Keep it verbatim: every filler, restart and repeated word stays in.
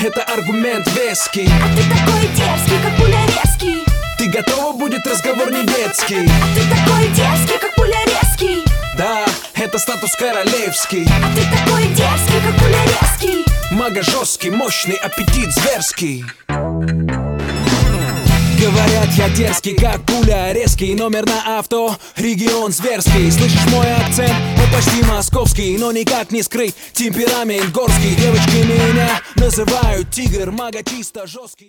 это аргумент веский. А ты такой дерзкий, как пуля резкий. Ты готова, будет разговор не детский. А ты такой дерзкий, как пуля резкий. Да, это статус королевский. А ты такой дерзкий, как пуля резкий. Мага жесткий, мощный, аппетит зверский. Говорят, я дерзкий, как пуля резкий. Номер на авто, регион зверский. Слышишь мой акцент? Он почти московский, но никак не скрыть темперамент горский. Девочки меня называют тигр, мага чисто жесткий.